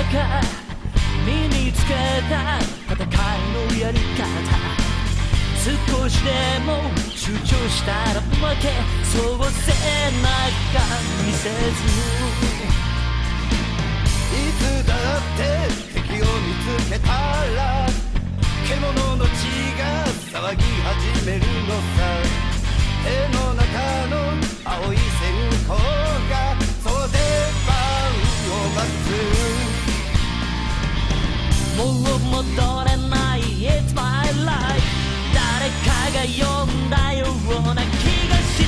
か身につけた戦いのやり方、少しでも躊躇したら負け、そう背中見せず、 いつだって敵を見つけたら獣の血が騒ぎ始めるのさ。手の中の青い線香がその出番を待つ。 もう戻れない It's my life、 誰かが呼んだような気がして、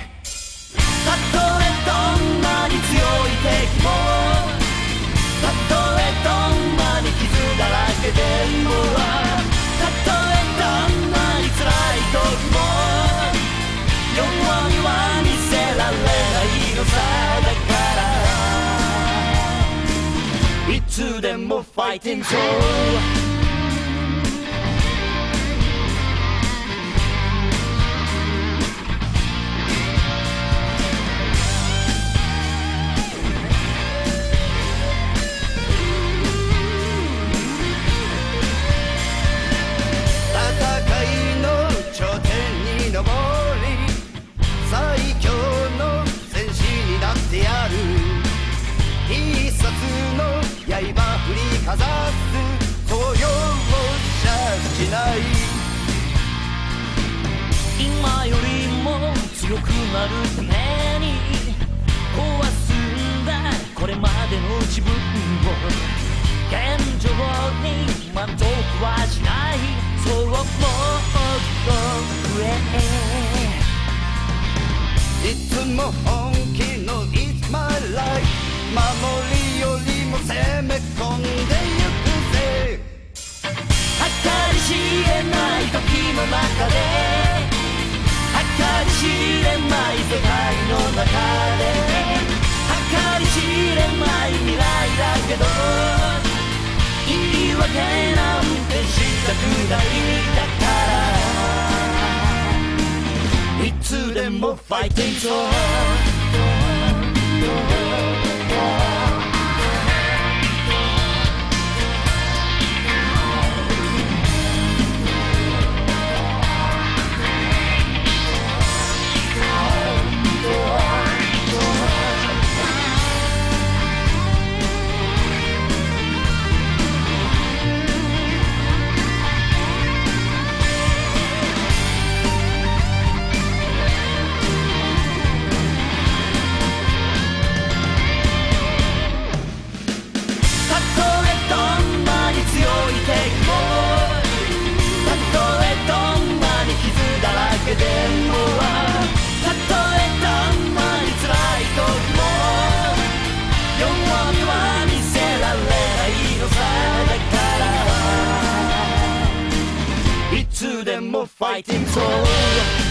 たとえどんなに強い敵も、たとえどんなに傷だらけでも、たとえどんなに辛い時も弱みは見せられないのさ。だからいつでもファイティングソウル、 刃振りかざすそう容赦しない。 今よりも強くなるために壊すんだこれまでの自分を、現状に満足はしない、そう思ういつも本気の It's my life、 守りよりも攻め込んでゆくぜ。 計り知れない時の中で、計り知れない世界の中で、計り知れない未来だけど、言い訳なんてしたくない。だからいつでもファイティングソウル、でもたとえどんなに辛い時も弱みは見せられないのさ。だからいつでもファイティングソウル